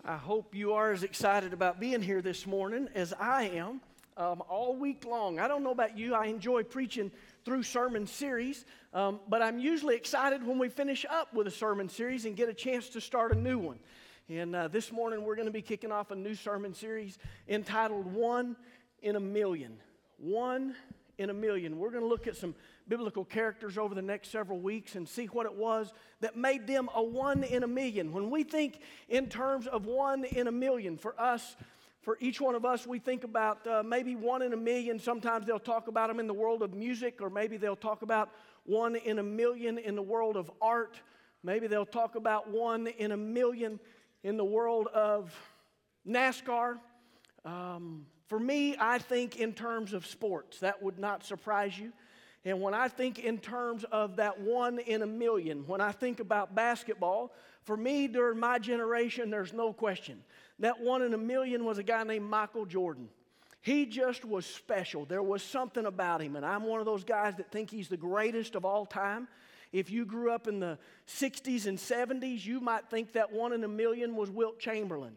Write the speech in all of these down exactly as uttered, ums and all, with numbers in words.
I hope you are as excited about being here this morning as I am um, all week long. I don't know about you, I enjoy preaching through sermon series, um, but I'm usually excited when we finish up with a sermon series and get a chance to start a new one. And uh, this morning we're going to be kicking off a new sermon series entitled One in a Million. One in a Million. We're going to look at some biblical characters over the next several weeks and see what it was that made them a one in a million. When we think in terms of one in a million, for us, for each one of us, we think about uh, maybe one in a million. Sometimes they'll talk about them in the world of music, or maybe they'll talk about one in a million in the world of art. Maybe they'll talk about one in a million in the world of NASCAR. Um, for me, I think in terms of sports. That would not surprise you. And when I think in terms of that one in a million, when I think about basketball, for me, during my generation, there's no question. That one in a million was a guy named Michael Jordan. He just was special. There was something about him, and I'm one of those guys that think he's the greatest of all time. If you grew up in the sixties and seventies, you might think that one in a million was Wilt Chamberlain.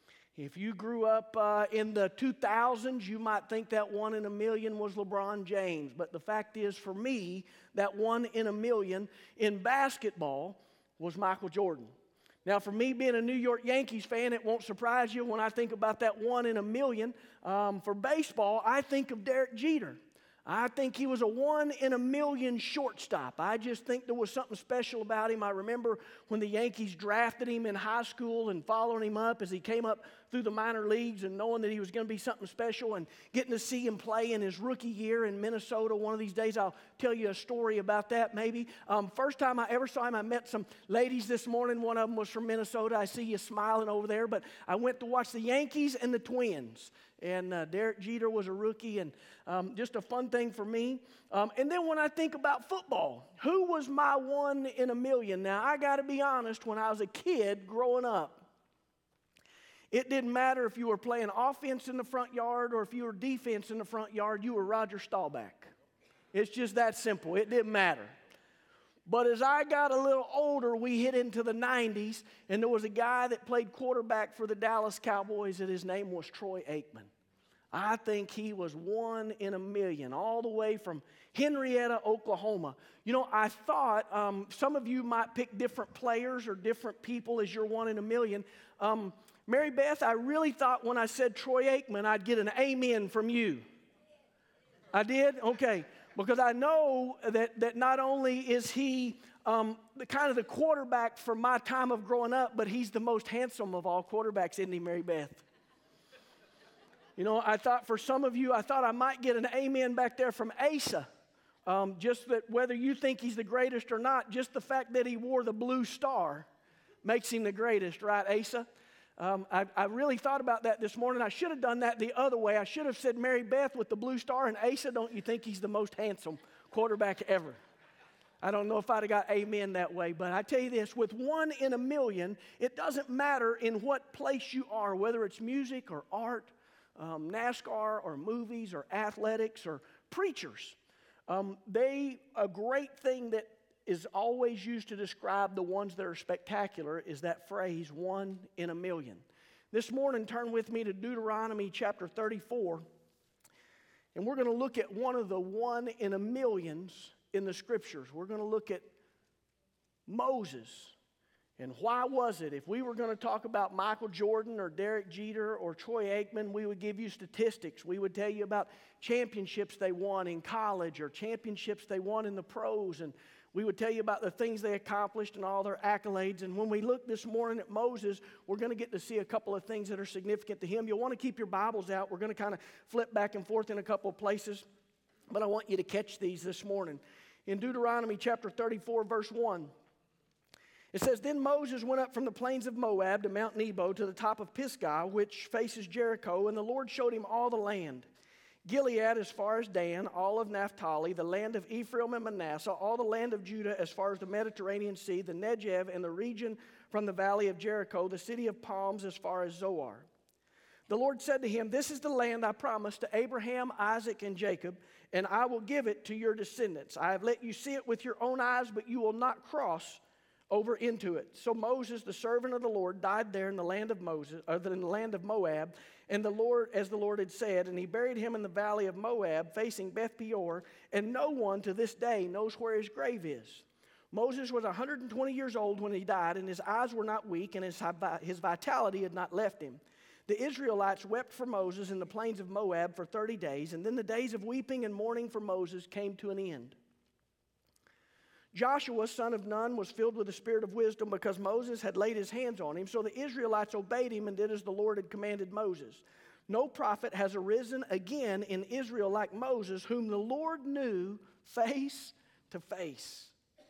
If you grew up uh, in the two thousands, you might think that one in a million was LeBron James. But the fact is, for me, that one in a million in basketball was Michael Jordan. Now, for me, being a New York Yankees fan, it won't surprise you when I think about that one in a million. Um, for baseball, I think of Derek Jeter. I think he was a one in a million shortstop. I just think there was something special about him. I remember when the Yankees drafted him in high school and following him up as he came up through the minor leagues and knowing that he was going to be something special and getting to see him play in his rookie year in Minnesota. One of these days I'll tell you a story about that maybe. Um, first time I ever saw him, I met some ladies this morning. One of them was from Minnesota. I see you smiling over there. But I went to watch the Yankees and the Twins. And uh, Derek Jeter was a rookie, and um, just a fun thing for me. Um, and then when I think about football, who was my one in a million? Now, I got to be honest, when I was a kid growing up, it didn't matter if you were playing offense in the front yard or if you were defense in the front yard, you were Roger Staubach. It's just that simple. It didn't matter. But as I got a little older, we hit into the nineties, and there was a guy that played quarterback for the Dallas Cowboys, and his name was Troy Aikman. I think he was one in a million, all the way from Henrietta, Oklahoma. You know, I thought um, some of you might pick different players or different people as your one in a million. Um, Mary Beth, I really thought when I said Troy Aikman, I'd get an amen from you. I did? Okay. Because I know that, that not only is he um, the kind of the quarterback from my time of growing up, but he's the most handsome of all quarterbacks, isn't he, Mary Beth? You know, I thought for some of you, I thought I might get an amen back there from Asa. Um, just that whether you think he's the greatest or not, just the fact that he wore the blue star makes him the greatest, right, Asa? Um, I, I really thought about that this morning. I should have done that the other way. I should have said Mary Beth with the blue star, and Asa, don't you think he's the most handsome quarterback ever? I don't know if I'd have got amen that way, but I tell you this, with one in a million, it doesn't matter in what place you are, whether it's music or art, um, NASCAR or movies or athletics or preachers. Um, they, a great thing that is always used to describe the ones that are spectacular is that phrase, one in a million. This morning, turn with me to Deuteronomy chapter thirty-four, and we're going to look at one of the one in a millions in the scriptures. We're going to look at Moses. And why was it? If we were going to talk about Michael Jordan or Derek Jeter or Troy Aikman, we would give you statistics. We would tell you about championships they won in college or championships they won in the pros, and we would tell you about the things they accomplished and all their accolades. And when we look this morning at Moses, we're going to get to see a couple of things that are significant to him. You'll want to keep your Bibles out. We're going to kind of flip back and forth in a couple of places, but I want you to catch these this morning. In Deuteronomy chapter thirty-four, verse one, it says, Then Moses went up from the plains of Moab to Mount Nebo to the top of Pisgah, which faces Jericho, and the Lord showed him all the land. Gilead as far as Dan, all of Naphtali, the land of Ephraim and Manasseh, all the land of Judah as far as the Mediterranean Sea, the Negev and the region from the valley of Jericho, the city of palms as far as Zoar. The Lord said to him, This is the land I promised to Abraham, Isaac, and Jacob, and I will give it to your descendants. I have let you see it with your own eyes, but you will not cross over into it. So Moses, the servant of the Lord, died there in the land of Moses, or in the land of Moab, and the Lord, as the Lord had said, and he buried him in the valley of Moab, facing Beth Peor, and no one to this day knows where his grave is. Moses was one hundred twenty years old when he died, and his eyes were not weak, and his, his vitality had not left him. The Israelites wept for Moses in the plains of Moab for thirty days, and then the days of weeping and mourning for Moses came to an end. Joshua, son of Nun, was filled with the spirit of wisdom because Moses had laid his hands on him. So the Israelites obeyed him and did as the Lord had commanded Moses. No prophet has arisen again in Israel like Moses, whom the Lord knew face to face.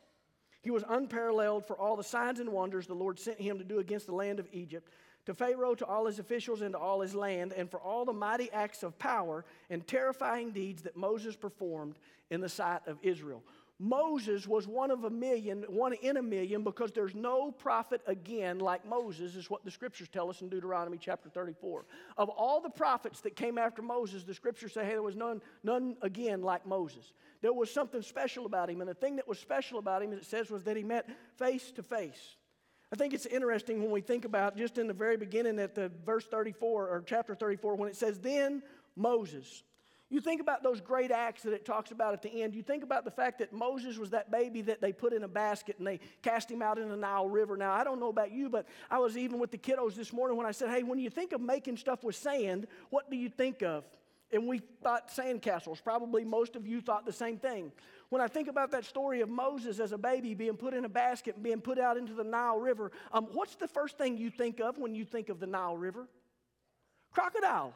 He was unparalleled for all the signs and wonders the Lord sent him to do against the land of Egypt, to Pharaoh, to all his officials, and to all his land, and for all the mighty acts of power and terrifying deeds that Moses performed in the sight of Israel. Moses was one of a million, one in a million, because there's no prophet again like Moses, is what the scriptures tell us in Deuteronomy chapter thirty-four. Of all the prophets that came after Moses, the scriptures say, hey, there was none, none again like Moses. There was something special about him, and the thing that was special about him, as it says, was that he met face to face. I think it's interesting when we think about just in the very beginning at the verse thirty-four, or chapter thirty-four, when it says, then Moses. You think about those great acts that it talks about at the end. You think about the fact that Moses was that baby that they put in a basket and they cast him out in the Nile River. Now, I don't know about you, but I was even with the kiddos this morning when I said, hey, when you think of making stuff with sand, what do you think of? And we thought sandcastles. Probably most of you thought the same thing. When I think about that story of Moses as a baby being put in a basket and being put out into the Nile River, um, what's the first thing you think of when you think of the Nile River? Crocodiles.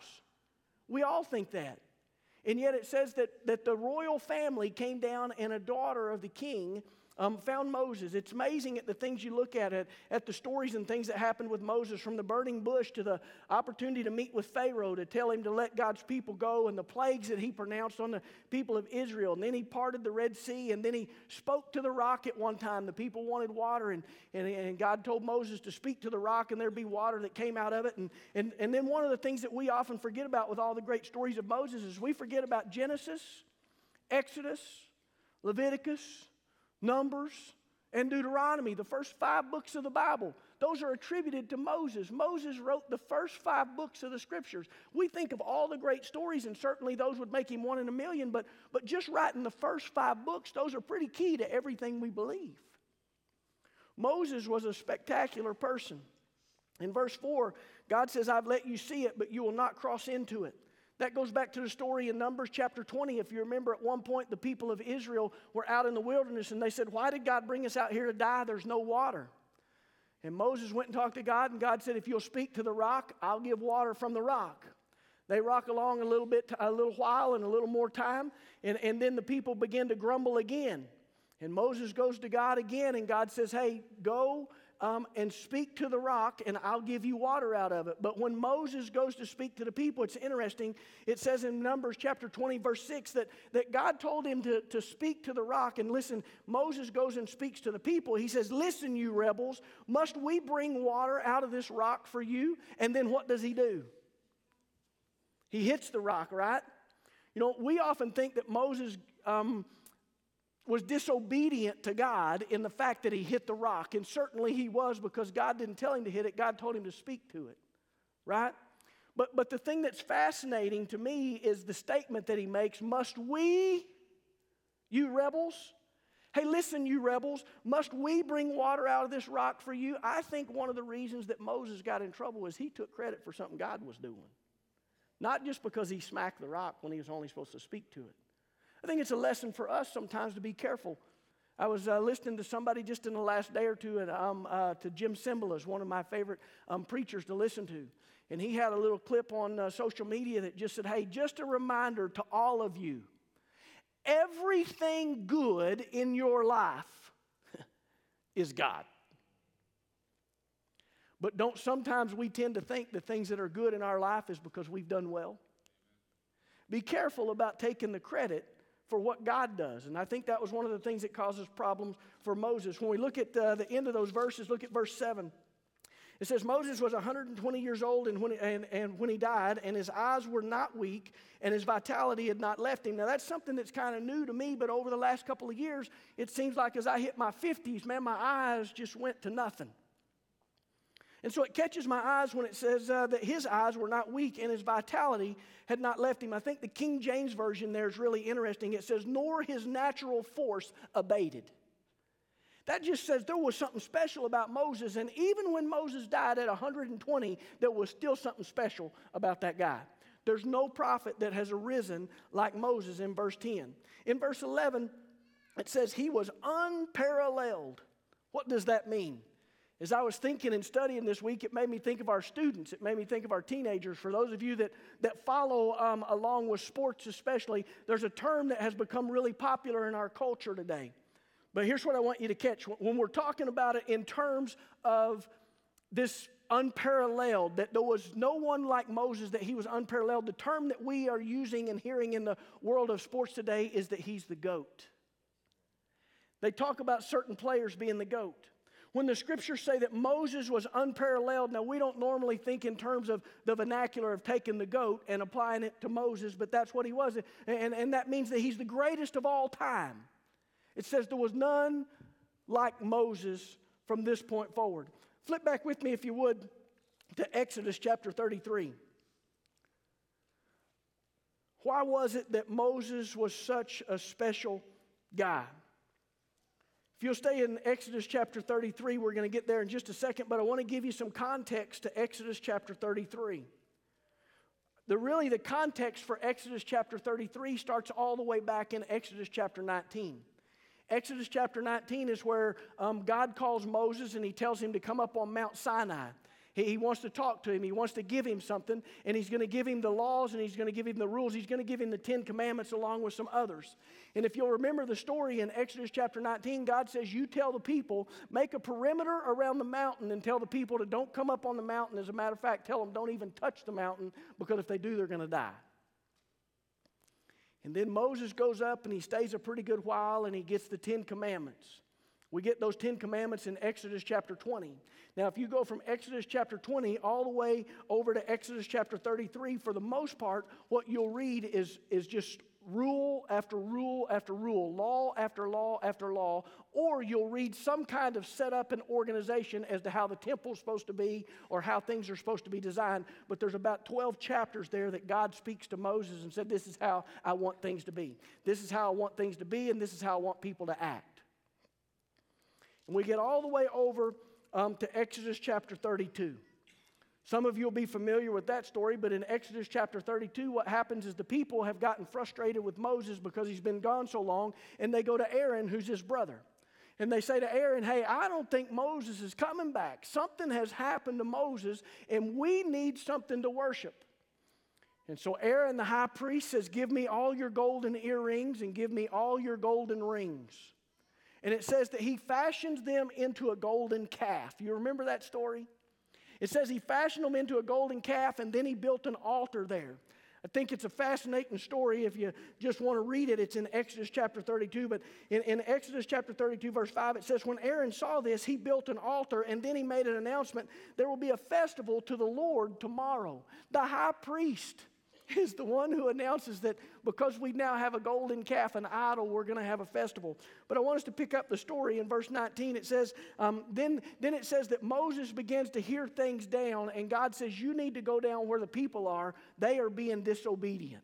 We all think that. And yet it says that, that the royal family came down and a daughter of the king um, found Moses. It's amazing at the things you look at, at, at the stories and things that happened with Moses, from the burning bush to the opportunity to meet with Pharaoh to tell him to let God's people go, and the plagues that he pronounced on the people of Israel. And then he parted the Red Sea, and then he spoke to the rock at one time. The people wanted water, and, and, and God told Moses to speak to the rock, and there'd be water that came out of it. And, and, and then one of the things that we often forget about with all the great stories of Moses is we forget about Genesis, Exodus, Leviticus, Numbers, and Deuteronomy, the first five books of the Bible. Those are attributed to Moses. Moses wrote the first five books of the Scriptures. We think of all the great stories, and certainly those would make him one in a million, but, but just writing the first five books, those are pretty key to everything we believe. Moses was a spectacular person. In verse four, God says, I've let you see it, but you will not cross into it. That goes back to the story in Numbers chapter twenty. If you remember, at one point, the people of Israel were out in the wilderness, and they said, why did God bring us out here to die? There's no water. And Moses went and talked to God, and God said, if you'll speak to the rock, I'll give water from the rock. They rock along a little bit, a little while, and a little more time, and, and then the people begin to grumble again. And Moses goes to God again, and God says, hey, go Um, and speak to the rock, and I'll give you water out of it. But when Moses goes to speak to the people, it's interesting. It says in Numbers chapter twenty, verse six, that, that God told him to, to speak to the rock. And listen, Moses goes and speaks to the people. He says, listen, you rebels, must we bring water out of this rock for you? And then what does he do? He hits the rock, right? You know, we often think that Moses um, was disobedient to God in the fact that he hit the rock. And certainly he was, because God didn't tell him to hit it. God told him to speak to it, right? But, but the thing that's fascinating to me is the statement that he makes, must we, you rebels? Hey, listen, you rebels, must we bring water out of this rock for you? I think one of the reasons that Moses got in trouble is he took credit for something God was doing. Not just because he smacked the rock when he was only supposed to speak to it. I think it's a lesson for us sometimes to be careful. I was uh, listening to somebody just in the last day or two, and, um, uh, to Jim Cymbala, is one of my favorite um, preachers to listen to. And he had a little clip on uh, social media that just said, hey, just a reminder to all of you, everything good in your life is God. But don't sometimes we tend to think the things that are good in our life is because we've done well? Be careful about taking the credit for what God does. And I think that was one of the things that causes problems for Moses. When we look at uh, the end of those verses, look at verse seven. It says Moses was one hundred twenty years old and when, he, and, and when he died, and his eyes were not weak, and his vitality had not left him. Now, that's something that's kind of new to me, but over the last couple of years, it seems like as I hit my fifties, man, my eyes just went to nothing. And so it catches my eyes when it says uh, that his eyes were not weak and his vitality had not left him. I think the King James Version there is really interesting. It says, nor his natural force abated. That just says there was something special about Moses, and even when Moses died at one hundred twenty, there was still something special about that guy. There's no prophet that has arisen like Moses in verse ten. In verse eleven, it says he was unparalleled. What does that mean? As I was thinking and studying this week, it made me think of our students. It made me think of our teenagers. For those of you that, that follow um, along with sports especially, there's a term that has become really popular in our culture today. But here's what I want you to catch. When we're talking about it in terms of this unparalleled, that there was no one like Moses, that he was unparalleled, the term that we are using and hearing in the world of sports today is that he's the GOAT. They talk about certain players being the GOAT. When the scriptures say that Moses was unparalleled, now we don't normally think in terms of the vernacular of taking the GOAT and applying it to Moses, but that's what he was. And, and that means that he's the greatest of all time. It says there was none like Moses from this point forward. Flip back with me, if you would, to Exodus chapter thirty-three. Why was it that Moses was such a special guy? If you'll stay in Exodus chapter thirty-three, we're going to get there in just a second, but I want to give you some context to Exodus chapter thirty-three. The, really, the context for Exodus chapter thirty-three starts all the way back in Exodus chapter nineteen. Exodus chapter nineteen is where um, God calls Moses and he tells him to come up on Mount Sinai. He, he wants to talk to him. He wants to give him something, and he's going to give him the laws and he's going to give him the rules. He's going to give him the Ten Commandments along with some others. And if you'll remember the story in Exodus chapter nineteen, God says, you tell the people, make a perimeter around the mountain and tell the people to don't come up on the mountain. As a matter of fact, tell them don't even touch the mountain, because if they do, they're going to die. And then Moses goes up and he stays a pretty good while and he gets the Ten Commandments. We get those Ten Commandments in Exodus chapter twenty. Now, if you go from Exodus chapter twenty all the way over to Exodus chapter thirty-three, for the most part, what you'll read is, is just rule after rule after rule, law after law after law, or you'll read some kind of setup and organization as to how the temple's supposed to be or how things are supposed to be designed. But there's about twelve chapters there that God speaks to Moses and said, this is how I want things to be. This is how I want things to be, and this is how I want people to act. And we get all the way over um, to Exodus chapter thirty-two. Some of you will be familiar with that story, but in Exodus chapter thirty-two, what happens is the people have gotten frustrated with Moses because he's been gone so long, and they go to Aaron, who's his brother. And they say to Aaron, hey, I don't think Moses is coming back. Something has happened to Moses, and we need something to worship. And so Aaron, the high priest, says, give me all your golden earrings and give me all your golden rings. And it says that he fashions them into a golden calf. You remember that story? It says he fashioned them into a golden calf, and then he built an altar there. I think it's a fascinating story. If you just want to read it, it's in Exodus chapter thirty-two. But in, in Exodus chapter thirty-two, verse five, it says, when Aaron saw this, he built an altar, and then he made an announcement, there will be a festival to the Lord tomorrow. The high priest is the one who announces that because we now have a golden calf, an idol, we're going to have a festival. But I want us to pick up the story in verse nineteen. It says, um, then, then it says that Moses begins to hear things down, and God says, you need to go down where the people are. They are being disobedient.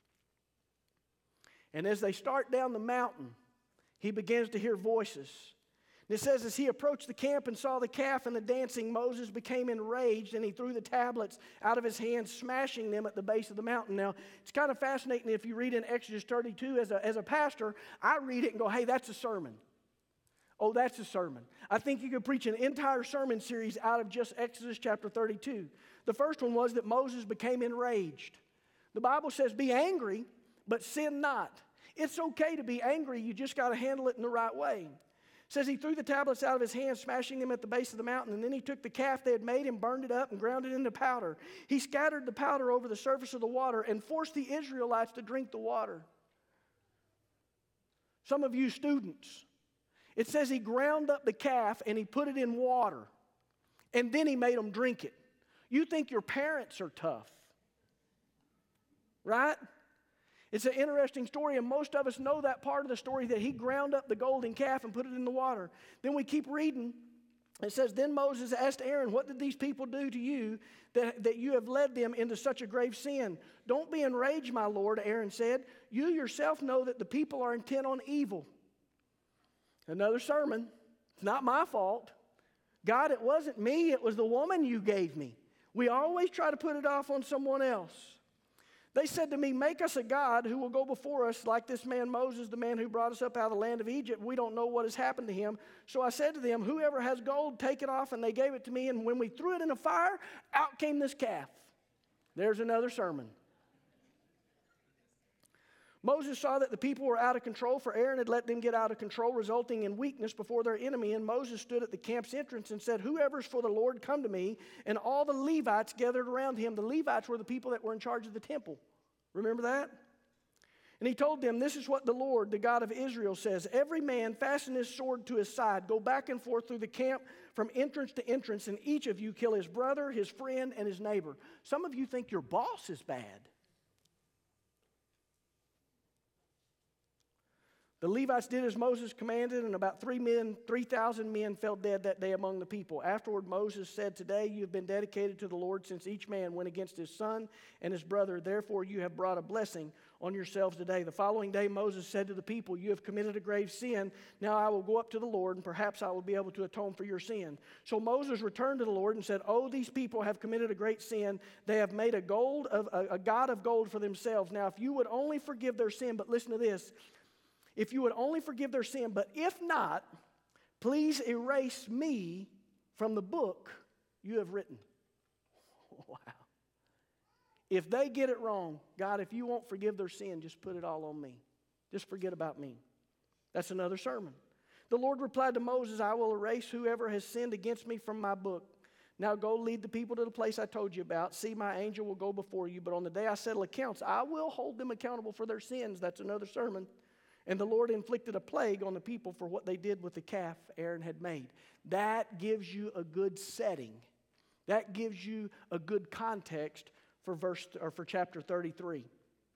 And as they start down the mountain, he begins to hear voices. And it says, as he approached the camp and saw the calf and the dancing, Moses became enraged, and he threw the tablets out of his hands, smashing them at the base of the mountain. Now, it's kind of fascinating if you read in Exodus thirty-two. As a, as a pastor, I read it and go, hey, that's a sermon. Oh, that's a sermon. I think you could preach an entire sermon series out of just Exodus chapter thirty-two. The first one was that Moses became enraged. The Bible says, be angry, but sin not. It's okay to be angry. You just got to handle it in the right way. It says he threw the tablets out of his hands, smashing them at the base of the mountain, and then he took the calf they had made and burned it up and ground it into powder. He scattered the powder over the surface of the water and forced the Israelites to drink the water. Some of you students, it says he ground up the calf and he put it in water. And then he made them drink it. You think your parents are tough, right? It's an interesting story, and most of us know that part of the story, that he ground up the golden calf and put it in the water. Then we keep reading. It says, then Moses asked Aaron, what did these people do to you that, that you have led them into such a grave sin? Don't be enraged, my Lord, Aaron said. You yourself know that the people are intent on evil. Another sermon. It's not my fault. God, it wasn't me. It was the woman you gave me. We always try to put it off on someone else. They said to me, make us a God who will go before us like this man Moses, the man who brought us up out of the land of Egypt. We don't know what has happened to him. So I said to them, whoever has gold, take it off. And they gave it to me. And when we threw it in a fire, out came this calf. There's another sermon. Moses saw that the people were out of control, for Aaron had let them get out of control, resulting in weakness before their enemy. And Moses stood at the camp's entrance and said, whoever's for the Lord, come to me. And all the Levites gathered around him. The Levites were the people that were in charge of the temple. Remember that? And he told them, this is what the Lord, the God of Israel, says. Every man fasten his sword to his side. Go back and forth through the camp from entrance to entrance, and each of you kill his brother, his friend, and his neighbor. Some of you think your boss is bad. The Levites did as Moses commanded, and about three men, three thousand men fell dead that day among the people. Afterward, Moses said, today you have been dedicated to the Lord, since each man went against his son and his brother. Therefore, you have brought a blessing on yourselves today. The following day, Moses said to the people, you have committed a grave sin. Now I will go up to the Lord, and perhaps I will be able to atone for your sin. So Moses returned to the Lord and said, oh, these people have committed a great sin. They have made a, gold of, a, a god of gold for themselves. Now, if you would only forgive their sin, but listen to this, if you would only forgive their sin, but if not, please erase me from the book you have written. Wow. If they get it wrong, God, if you won't forgive their sin, just put it all on me. Just forget about me. That's another sermon. The Lord replied to Moses, I will erase whoever has sinned against me from my book. Now go lead the people to the place I told you about. See, my angel will go before you, but on the day I settle accounts, I will hold them accountable for their sins. That's another sermon. And the Lord inflicted a plague on the people for what they did with the calf Aaron had made. That gives you a good setting. That gives you a good context for verse or for chapter thirty-three. It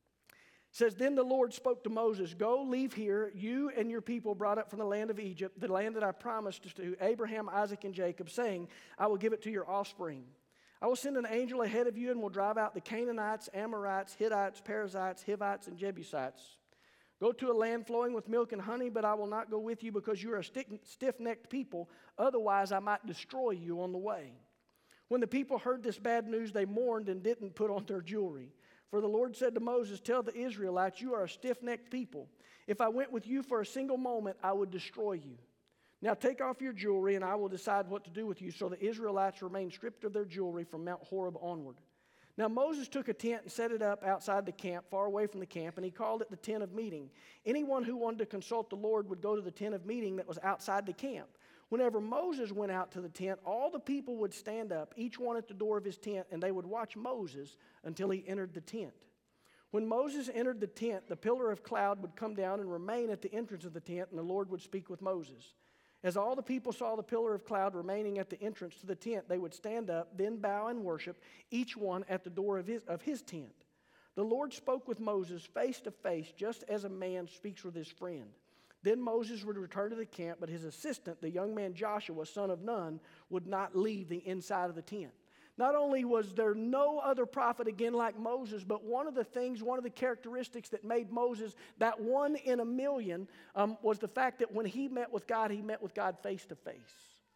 says, then the Lord spoke to Moses, go, leave here, you and your people brought up from the land of Egypt, the land that I promised to Abraham, Isaac, and Jacob, saying, I will give it to your offspring. I will send an angel ahead of you and will drive out the Canaanites, Amorites, Hittites, Perizzites, Hivites, and Jebusites. Go to a land flowing with milk and honey, but I will not go with you because you are a stiff-necked people. Otherwise, I might destroy you on the way. When the people heard this bad news, they mourned and didn't put on their jewelry. For the Lord said to Moses, tell the Israelites, you are a stiff-necked people. If I went with you for a single moment, I would destroy you. Now take off your jewelry, and I will decide what to do with you. So the Israelites remained stripped of their jewelry from Mount Horeb onward. Now Moses took a tent and set it up outside the camp, far away from the camp, and he called it the tent of meeting. Anyone who wanted to consult the Lord would go to the tent of meeting that was outside the camp. Whenever Moses went out to the tent, all the people would stand up, each one at the door of his tent, and they would watch Moses until he entered the tent. When Moses entered the tent, the pillar of cloud would come down and remain at the entrance of the tent, and the Lord would speak with Moses. As all the people saw the pillar of cloud remaining at the entrance to the tent, they would stand up, then bow and worship, each one at the door of his, of his tent. The Lord spoke with Moses face to face, just as a man speaks with his friend. Then Moses would return to the camp, but his assistant, the young man Joshua, son of Nun, would not leave the inside of the tent. Not only was there no other prophet again like Moses, but one of the things, one of the characteristics that made Moses that one in a million um, was the fact that when he met with God, he met with God face to face.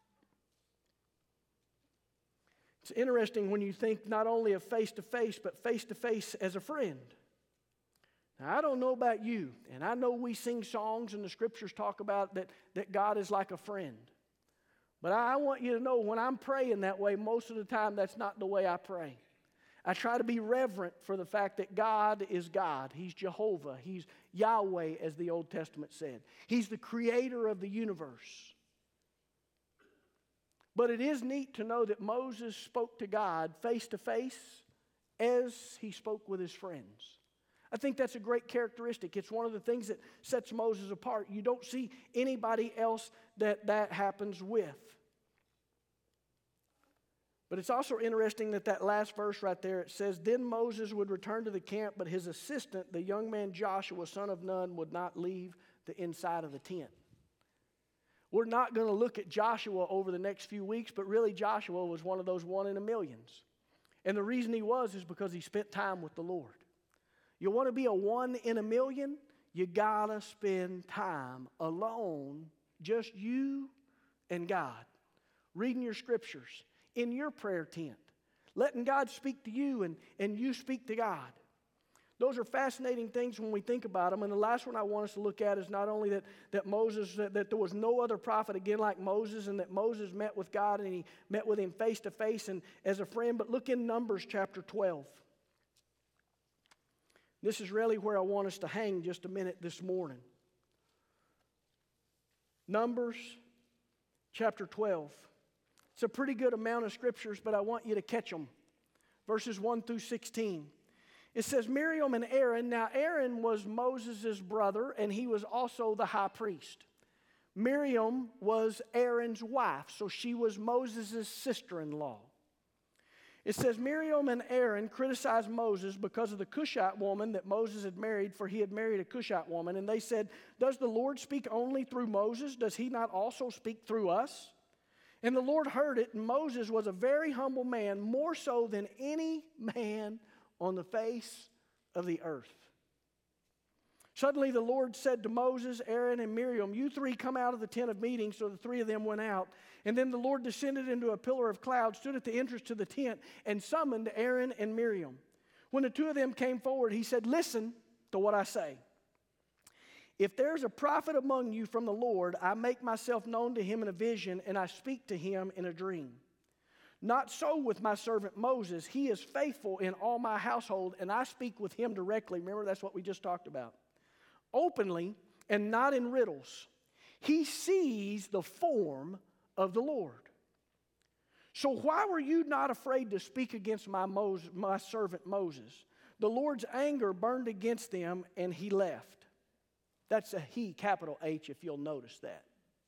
It's interesting when you think not only of face to face, but face to face as a friend. Now, I don't know about you, and I know we sing songs and the scriptures talk about that, that God is like a friend. But I want you to know when I'm praying that way, most of the time that's not the way I pray. I try to be reverent for the fact that God is God. He's Jehovah. He's Yahweh, as the Old Testament said. He's the creator of the universe. But it is neat to know that Moses spoke to God face to face as he spoke with his friends. I think that's a great characteristic. It's one of the things that sets Moses apart. You don't see anybody else that that happens with. But it's also interesting that that last verse right there, it says, then Moses would return to the camp, but his assistant, the young man Joshua, son of Nun, would not leave the inside of the tent. We're not going to look at Joshua over the next few weeks, but really Joshua was one of those one in a millions. And the reason he was is because he spent time with the Lord. You want to be a one in a million? You got to spend time alone, just you and God, reading your scriptures, in your prayer tent, letting God speak to you and, and you speak to God. Those are fascinating things when we think about them. And the last one I want us to look at is not only that, that Moses, that, that there was no other prophet again like Moses, and that Moses met with God and he met with him face to face and as a friend, but look in Numbers chapter twelve. This is really where I want us to hang just a minute this morning. Numbers chapter twelve. It's a pretty good amount of scriptures, but I want you to catch them. Verses one through sixteen. It says, Miriam and Aaron. Now Aaron was Moses' brother, and he was also the high priest. Miriam was Aaron's wife, so she was Moses' sister-in-law. It says, Miriam and Aaron criticized Moses because of the Cushite woman that Moses had married, for he had married a Cushite woman. And they said, does the Lord speak only through Moses? Does he not also speak through us? And the Lord heard it, and Moses was a very humble man, more so than any man on the face of the earth. Suddenly the Lord said to Moses, Aaron, and Miriam, you three come out of the tent of meeting. So the three of them went out. And then the Lord descended into a pillar of cloud, stood at the entrance to the tent, and summoned Aaron and Miriam. When the two of them came forward, he said, listen to what I say. If there's a prophet among you from the Lord, I make myself known to him in a vision, and I speak to him in a dream. Not so with my servant Moses. He is faithful in all my household, and I speak with him directly. Remember, that's what we just talked about. Openly and not in riddles. He sees the form of the Lord. So why were you not afraid to speak against my, Moses, my servant Moses? The Lord's anger burned against them, and he left. That's a he, capital H, if you'll notice that.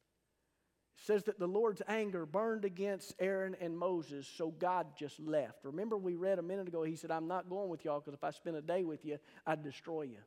It says that the Lord's anger burned against Aaron and Moses, so God just left. Remember, we read a minute ago, he said, I'm not going with y'all because if I spend a day with you, I'd destroy you.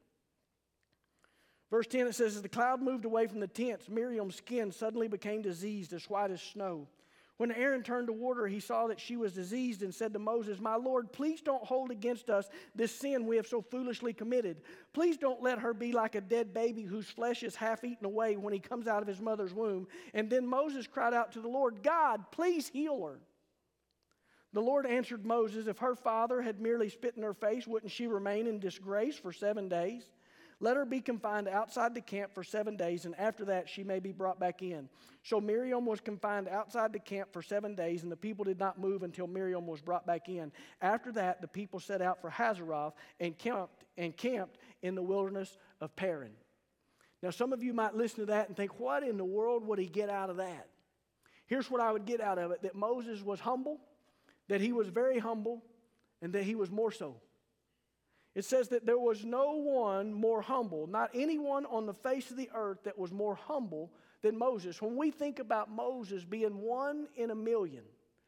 Verse ten, it says, as the cloud moved away from the tents, Miriam's skin suddenly became diseased, as white as snow. When Aaron turned toward her, he saw that she was diseased and said to Moses, my Lord, please don't hold against us this sin we have so foolishly committed. Please don't let her be like a dead baby whose flesh is half eaten away when he comes out of his mother's womb. And then Moses cried out to the Lord, God, please heal her. The Lord answered Moses, if her father had merely spit in her face, wouldn't she remain in disgrace for seven days? Let her be confined outside the camp for seven days, and after that she may be brought back in. So Miriam was confined outside the camp for seven days, and the people did not move until Miriam was brought back in. After that, the people set out for Hazeroth and camped, and camped in the wilderness of Paran. Now, some of you might listen to that and think, what in the world would he get out of that? Here's what I would get out of it, that Moses was humble, that he was very humble, and that he was more so. It says that there was no one more humble, not anyone on the face of the earth that was more humble than Moses. When we think about Moses being one in a million,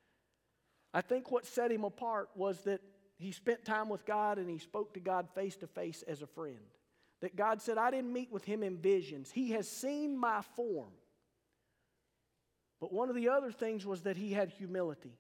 I think what set him apart was that he spent time with God and he spoke to God face to face as a friend. That God said, I didn't meet with him in visions. He has seen my form. But one of the other things was that he had humility.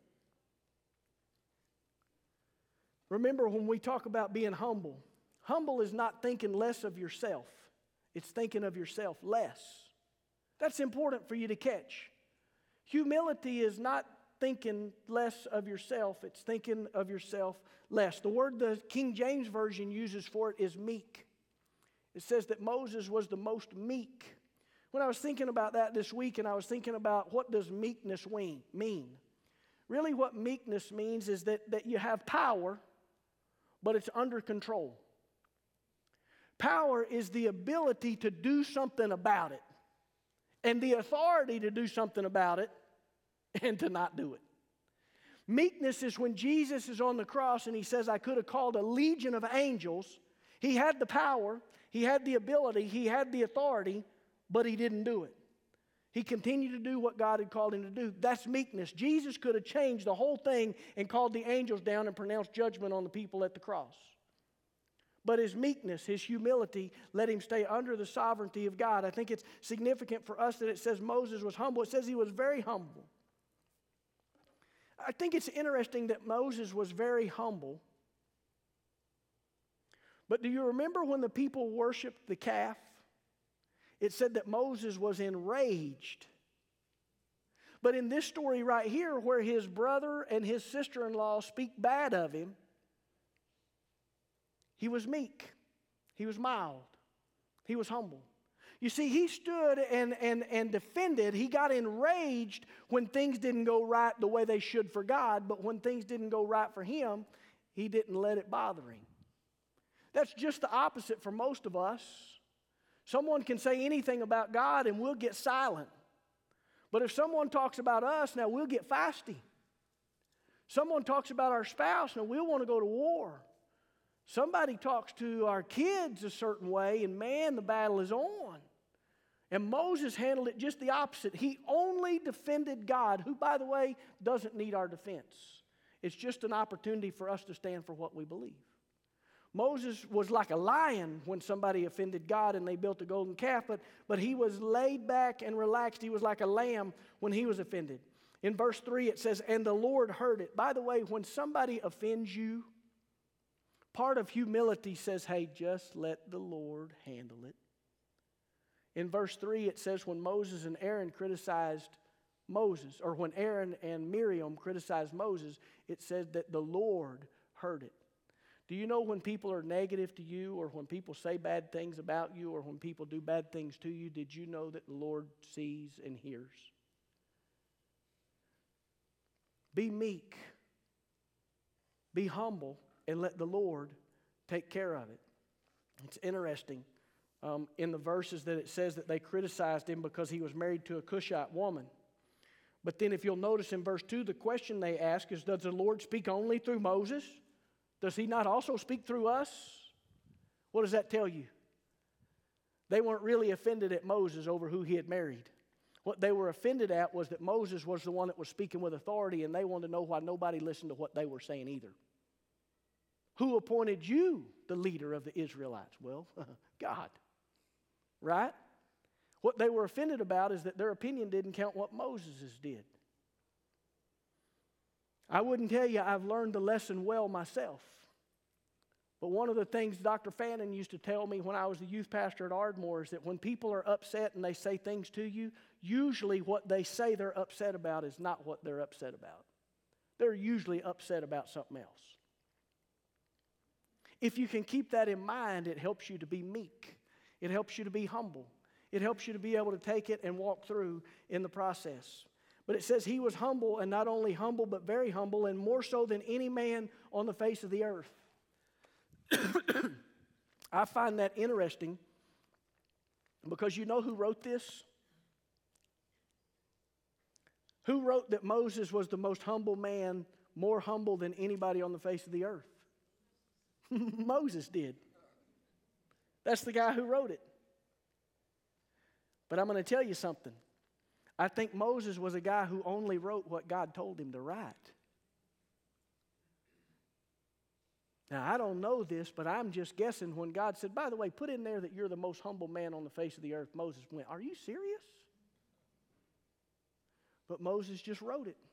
Remember, when we talk about being humble, humble is not thinking less of yourself. It's thinking of yourself less. That's important for you to catch. Humility is not thinking less of yourself. It's thinking of yourself less. The word the King James Version uses for it is meek. It says that Moses was the most meek. When I was thinking about that this week, and I was thinking about what does meekness mean? Really what meekness means is that, that you have power, but it's under control. Power is the ability to do something about it, and the authority to do something about it, and to not do it. Meekness is when Jesus is on the cross and he says, I could have called a legion of angels. He had the power, he had the ability, he had the authority, but he didn't do it. He continued to do what God had called him to do. That's meekness. Jesus could have changed the whole thing and called the angels down and pronounced judgment on the people at the cross. But his meekness, his humility, let him stay under the sovereignty of God. I think it's significant for us that it says Moses was humble. It says he was very humble. I think it's interesting that Moses was very humble. But do you remember when the people worshiped the calf? It said that Moses was enraged. But in this story right here, where his brother and his sister-in-law speak bad of him, he was meek. He was mild. He was humble. You see, he stood and, and, and defended. He got enraged when things didn't go right the way they should for God, but when things didn't go right for him, he didn't let it bother him. That's just the opposite for most of us. Someone can say anything about God and we'll get silent. But if someone talks about us, now we'll get feisty. Someone talks about our spouse, now we'll want to go to war. Somebody talks to our kids a certain way, and man, the battle is on. And Moses handled it just the opposite. He only defended God, who, by the way, doesn't need our defense. It's just an opportunity for us to stand for what we believe. Moses was like a lion when somebody offended God and they built a golden calf, but, but he was laid back and relaxed. He was like a lamb when he was offended. In verse three it says, and the Lord heard it. By the way, when somebody offends you, part of humility says, hey, just let the Lord handle it. In verse three it says, when Moses and Aaron criticized Moses, or when Aaron and Miriam criticized Moses, it says that the Lord heard it. Do you know when people are negative to you, or when people say bad things about you, or when people do bad things to you, did you know that the Lord sees and hears? Be meek. Be humble, and let the Lord take care of it. It's interesting um, in the verses that it says that they criticized him because he was married to a Cushite woman. But then if you'll notice in verse two, the question they ask is, does the Lord speak only through Moses? Does he not also speak through us? What does that tell you? They weren't really offended at Moses over who he had married. What they were offended at was that Moses was the one that was speaking with authority, and they wanted to know why nobody listened to what they were saying either. Who appointed you the leader of the Israelites? Well, God. Right? What they were offended about is that their opinion didn't count what Moses's did. I wouldn't tell you I've learned the lesson well myself. But one of the things Doctor Fannin used to tell me when I was the youth pastor at Ardmore is that when people are upset and they say things to you, usually what they say they're upset about is not what they're upset about. They're usually upset about something else. If you can keep that in mind, it helps you to be meek. It helps you to be humble. It helps you to be able to take it and walk through in the process. But it says he was humble, and not only humble, but very humble, and more so than any man on the face of the earth. I find that interesting because you know who wrote this? Who wrote that Moses was the most humble man, more humble than anybody on the face of the earth? Moses did. That's the guy who wrote it. But I'm going to tell you something. I think Moses was a guy who only wrote what God told him to write. Now, I don't know this, but I'm just guessing when God said, by the way, put in there that you're the most humble man on the face of the earth, Moses went, are you serious? But Moses just wrote it.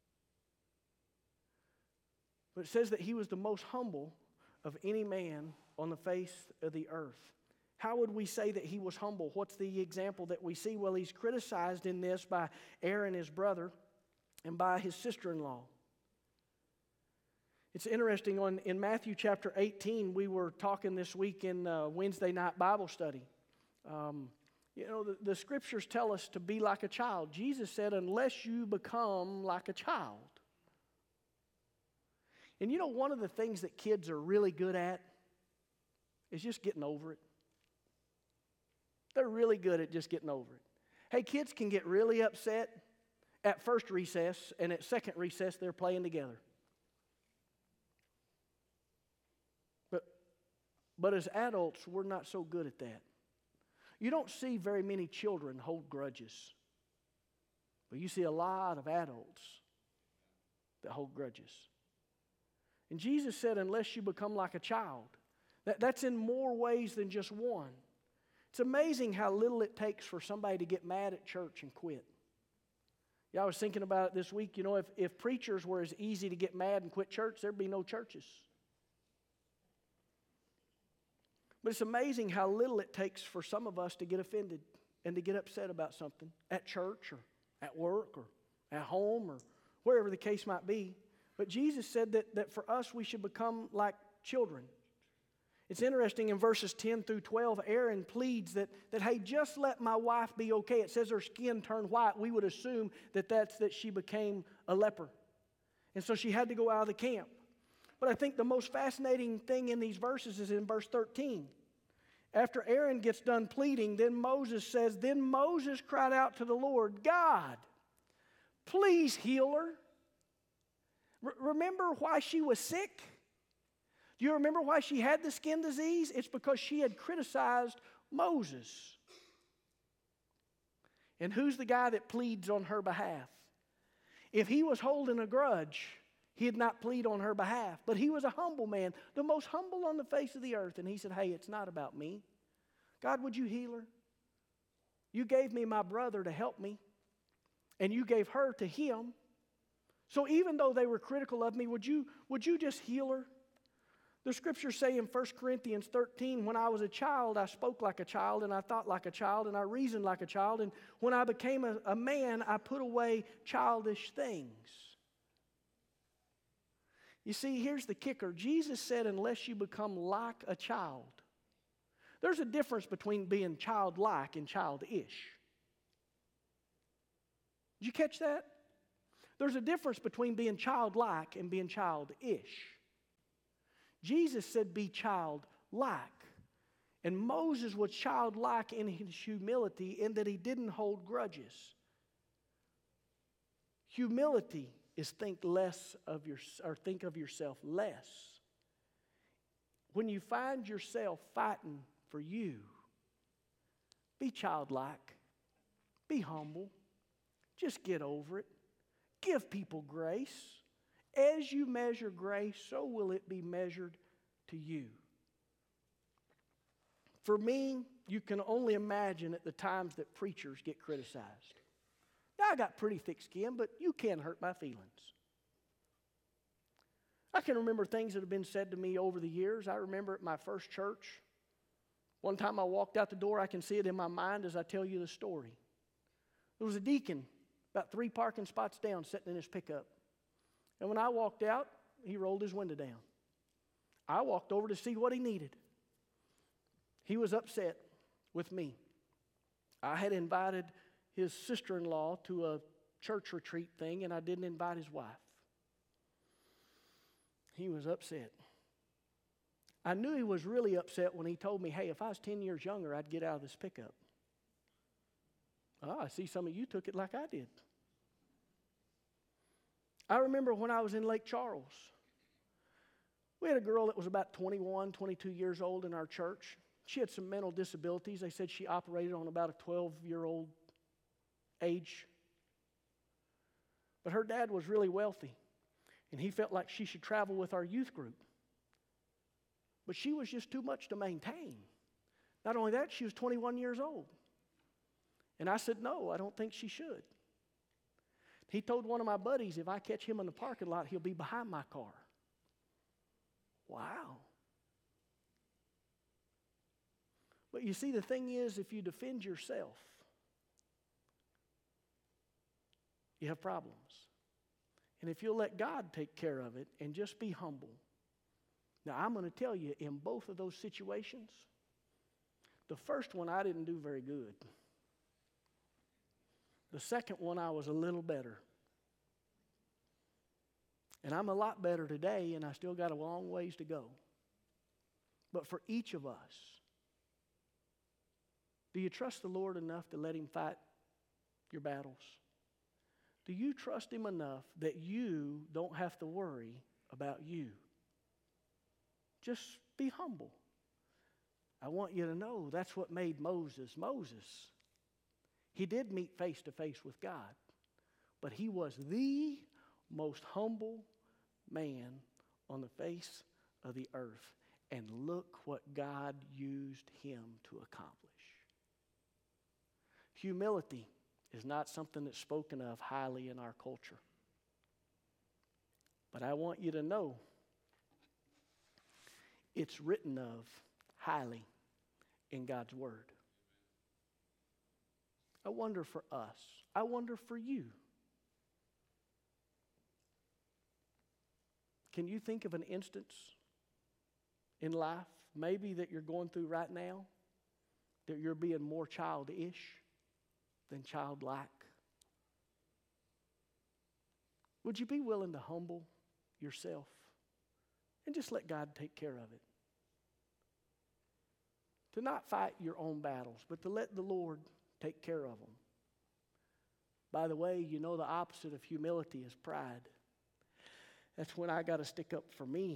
But it says that he was the most humble of any man on the face of the earth. How would we say that he was humble? What's the example that we see? Well, he's criticized in this by Aaron, his brother, and by his sister-in-law. It's interesting, on, in Matthew chapter eighteen, we were talking this week in uh, Wednesday night Bible study. Um, you know, the, the scriptures tell us to be like a child. Jesus said, unless you become like a child. And you know, one of the things that kids are really good at is just getting over it. They're really good at just getting over it. Hey, kids can get really upset at first recess, and at second recess, they're playing together. But, but as adults, we're not so good at that. You don't see very many children hold grudges. But you see a lot of adults that hold grudges. And Jesus said, unless you become like a child, that, that's in more ways than just one. It's amazing how little it takes for somebody to get mad at church and quit. Yeah, I was thinking about it this week. You know, if, if preachers were as easy to get mad and quit church, there'd be no churches. But it's amazing how little it takes for some of us to get offended and to get upset about something at church or at work or at home or wherever the case might be. But Jesus said that, that for us we should become like children. It's interesting in verses ten through twelve, Aaron pleads that, that, hey, just let my wife be okay. It says her skin turned white. We would assume that that's that she became a leper. And so she had to go out of the camp. But I think the most fascinating thing in these verses is in verse thirteen. After Aaron gets done pleading, then Moses says, then Moses cried out to the Lord, God, please heal her. R- remember why she was sick? Do you remember why she had the skin disease? It's because she had criticized Moses. And who's the guy that pleads on her behalf? If he was holding a grudge, he'd not plead on her behalf. But he was a humble man, the most humble on the face of the earth. And he said, hey, it's not about me. God, would you heal her? You gave me my brother to help me, and you gave her to him. So even though they were critical of me, would you, would you just heal her? The scriptures say in First Corinthians thirteen, when I was a child, I spoke like a child, and I thought like a child, and I reasoned like a child. And when I became a, a man, I put away childish things. You see, here's the kicker. Jesus said, unless you become like a child. There's a difference between being childlike and childish. Did you catch that? There's a difference between being childlike and being childish. Jesus said, be childlike. And Moses was childlike in his humility in that he didn't hold grudges. Humility is think less of your, or think of yourself less. When you find yourself fighting for you, be childlike, be humble, just get over it. Give people grace. As you measure grace, so will it be measured to you. For me, you can only imagine at the times that preachers get criticized. Now, I got pretty thick skin, but you can hurt my feelings. I can remember things that have been said to me over the years. I remember at my first church, one time I walked out the door, I can see it in my mind as I tell you the story. There was a deacon about three parking spots down sitting in his pickup. And when I walked out, he rolled his window down. I walked over to see what he needed. He was upset with me. I had invited his sister-in-law to a church retreat thing, and I didn't invite his wife. He was upset. I knew he was really upset when he told me, hey, if I was ten years younger, I'd get out of this pickup. Oh, I see some of you took it like I did. I remember when I was in Lake Charles. We had a girl that was about twenty-one, twenty-two years old in our church. She had some mental disabilities. They said she operated on about a twelve-year-old age. But her dad was really wealthy, and he felt like she should travel with our youth group. But she was just too much to maintain. Not only that, she was twenty-one years old. And I said, no, I don't think she should. He told one of my buddies, if I catch him in the parking lot, he'll be behind my car. Wow. But you see, the thing is, if you defend yourself, you have problems. And if you'll let God take care of it and just be humble. Now, I'm going to tell you, in both of those situations, the first one I didn't do very good. The second one I was a little better. And I'm a lot better today, and I still got a long ways to go. But for each of us, do you trust the Lord enough to let Him fight your battles? Do you trust Him enough that you don't have to worry about you? Just be humble. I want you to know that's what made Moses Moses. He did meet face to face with God. but he was the most humble man on the face of the earth. And look what God used him to accomplish. Humility is not something that's spoken of highly in our culture. But I want you to know it's written of highly in God's Word. I wonder for us. I wonder for you. Can you think of an instance in life, maybe that you're going through right now, that you're being more childish than childlike? Would you be willing to humble yourself and just let God take care of it? To not fight your own battles, but to let the Lord take care of them. By the way, you know the opposite of humility is pride. That's when I got to stick up for me.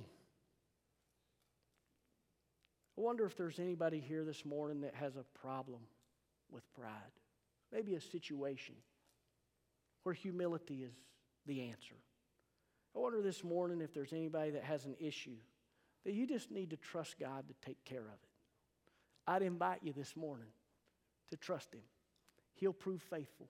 I wonder if there's anybody here this morning that has a problem with pride. Maybe a situation where humility is the answer. I wonder this morning if there's anybody that has an issue that you just need to trust God to take care of it. I'd invite you this morning to trust Him. He'll prove faithful.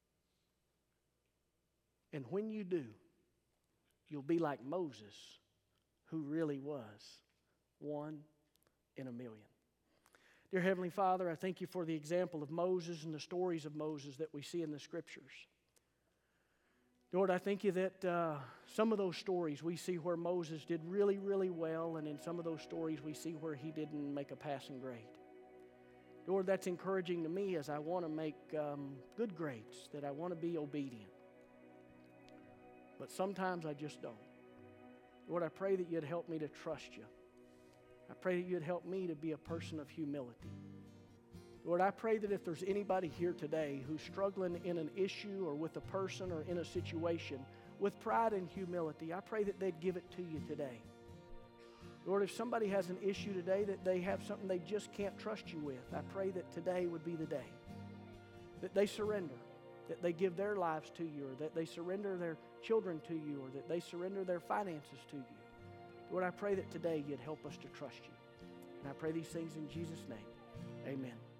And when you do, you'll be like Moses, who really was one in a million. Dear Heavenly Father, I thank you for the example of Moses and the stories of Moses that we see in the Scriptures. Lord, I thank you that uh, some of those stories we see where Moses did really, really well, and in some of those stories we see where he didn't make a passing grade. Lord, that's encouraging to me as I want to make um, good grades, that I want to be obedient. But sometimes I just don't. Lord, I pray that you'd help me to trust you. I pray that you'd help me to be a person of humility. Lord, I pray that if there's anybody here today who's struggling in an issue or with a person or in a situation with pride and humility, I pray that they'd give it to you today. Lord, if somebody has an issue today that they have something they just can't trust you with, I pray that today would be the day that they surrender, that they give their lives to you, or that they surrender their children to you, or that they surrender their finances to you. Lord, I pray that today you'd help us to trust you. And I pray these things in Jesus' name. Amen.